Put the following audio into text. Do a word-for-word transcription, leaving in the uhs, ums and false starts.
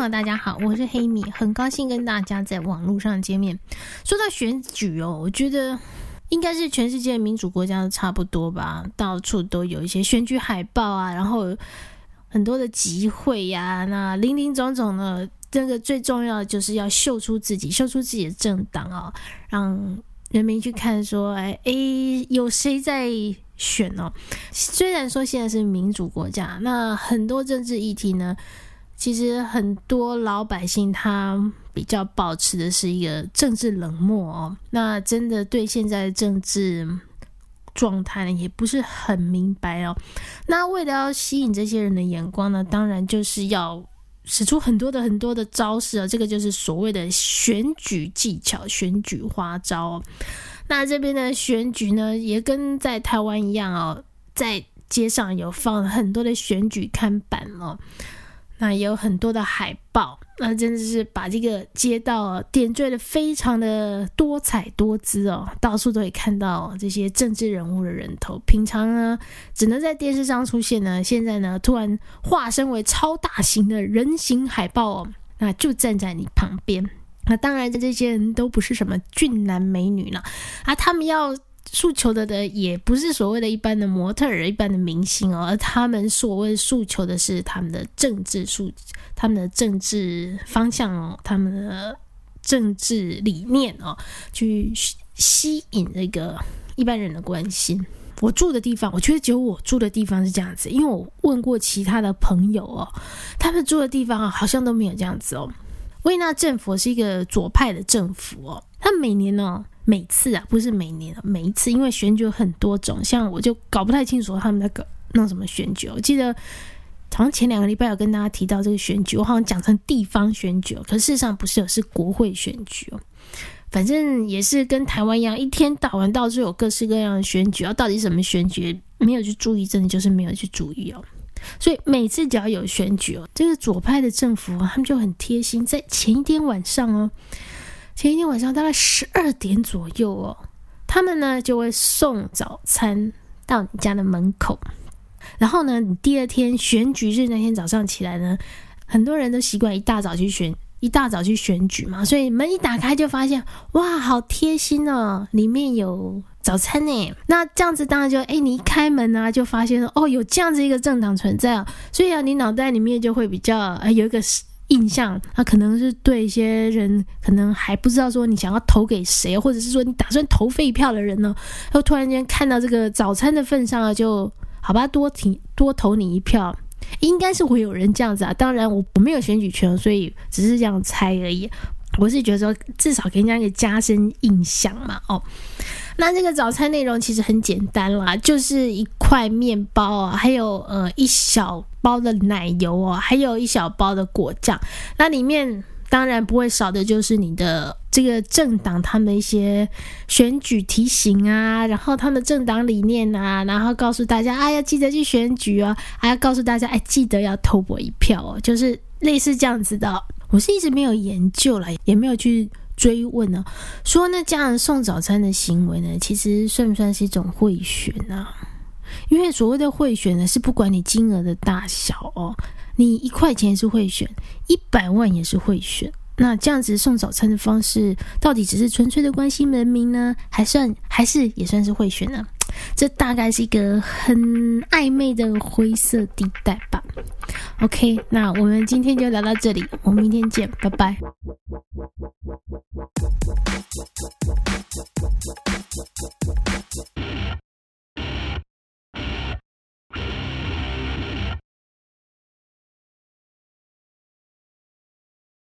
友大家好，我是黑米，很高兴跟大家在网络上见面。说到选举哦，我觉得应该是全世界民主国家都差不多吧，到处都有一些选举海报啊，然后很多的集会呀、啊，那林林总总的，这个最重要的就是要秀出自己，秀出自己的政党哦，让人民去看说，哎哎，有谁在选哦？虽然说现在是民主国家，那很多政治议题呢，其实很多老百姓他比较保持的是一个政治冷漠哦，那真的对现在的政治状态呢也不是很明白哦。那为了要吸引这些人的眼光呢，当然就是要使出很多的很多的招式哦，这个就是所谓的选举技巧、选举花招哦。那这边的选举呢，也跟在台湾一样哦，在街上有放很多的选举看板哦。那也有很多的海报，那真的是把这个街道、啊、点缀的非常的多彩多姿哦，到处都可以看到、哦、这些政治人物的人头。平常呢只能在电视上出现呢，现在呢突然化身为超大型的人形海报哦，那就站在你旁边。那当然这些人都不是什么俊男美女啦，啊，他们要诉求的的也不是所谓的一般的模特儿、一般的明星哦，而他们所谓诉求的是他们的政治诉、他们的政治方向哦，他们的政治理念哦，去吸引这个一般人的关心。我住的地方，我觉得只有我住的地方是这样子，因为我问过其他的朋友哦，他们住的地方好像都没有这样子哦。维纳政府是一个左派的政府哦，他每年哦。每次啊，不是每年，每一次，因为选举有很多种，像我就搞不太清楚他们在搞弄什么选举。我记得好像前两个礼拜有跟大家提到这个选举，我好像讲成地方选举，可事实上不是有，是国会选举哦。反正也是跟台湾一样，一天到晚到处有各式各样的选举，到底什么选举没有去注意，真的就是没有去注意哦。所以每次只要有选举哦，这个左派的政府他们就很贴心，在前一天晚上哦。前一天晚上大概十二点左右哦，他们呢就会送早餐到你家的门口。然后呢，你第二天选举日那天早上起来呢，很多人都习惯一大早去选，一大早去选举嘛，所以门一打开就发现，哇，好贴心哦，里面有早餐呢。那这样子当然就，哎，你一开门啊，就发现哦，有这样子一个政党存在哦，所以啊，你脑袋里面就会比较，呃，有一个印象，他可能是对一些人可能还不知道说你想要投给谁，或者是说你打算投废票的人呢，然后突然间看到这个早餐的份上就好吧，多提多投你一票，应该是会有人这样子啊。当然我我没有选举权，所以只是这样猜而已。我是觉得说至少给人家一个加深印象嘛，哦。那这个早餐内容其实很简单啦，就是一块面包啊，还有呃一小包的奶油哦，还有一小包的果酱。那里面当然不会少的就是你的这个政党他们的一些选举提醒啊，然后他们政党理念啊，然后告诉大家啊要记得去选举啊，还要告诉大家哎记得要投我一票哦，就是类似这样子的。我是一直没有研究啦，也没有去追问呢、啊，说那这样送早餐的行为呢，其实算不算是一种贿选啊？因为所谓的贿选呢，是不管你金额的大小哦，你一块钱是贿选，一百万也是贿选。那这样子送早餐的方式，到底只是纯粹的关心人民呢，还算还是也算是贿选呢？这大概是一个很暧昧的灰色地带吧。OK， 那我们今天就聊到这里，我们明天见，拜拜。